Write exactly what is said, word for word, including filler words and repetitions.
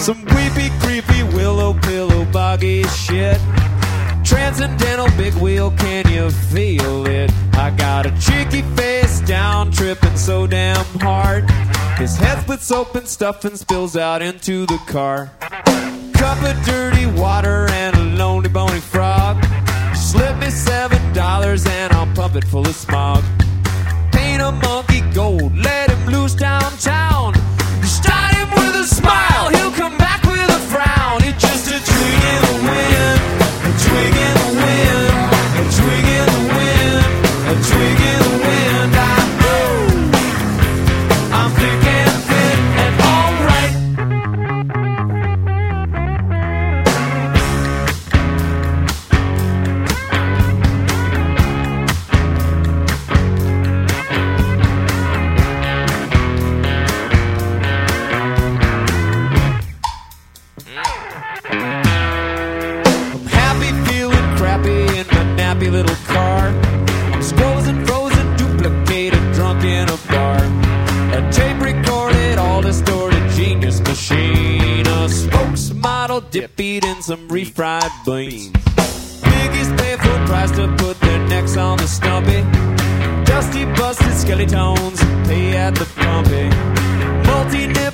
Some weepy, creepy, willow pillow boggy shit. Transcendental big wheel, can you feel it? I got a cheeky face down, tripping so damn hard. His head splits open, stuff and spills out into the car. Cup of dirty water and a lonely bony frog. Slip me seven dollars and I'll pump it full of smog. Paint a monkey gold, let him loose downtown. Start him with a smile, he'll come back with a frown. It's just a twig in the wind, a twig in the wind, a twig in the wind, a twig in the wind. I know I'm thick and fit and alright. Little car, I'm frozen, frozen, duplicated, drunk in a bar. A tape recorded, all distorted, genius machine. A spokesmodel dippied in some refried beans. Biggies pay full price to put their necks on the stumpy. Dusty busted skeletons pay at the pumpy. Multi-nip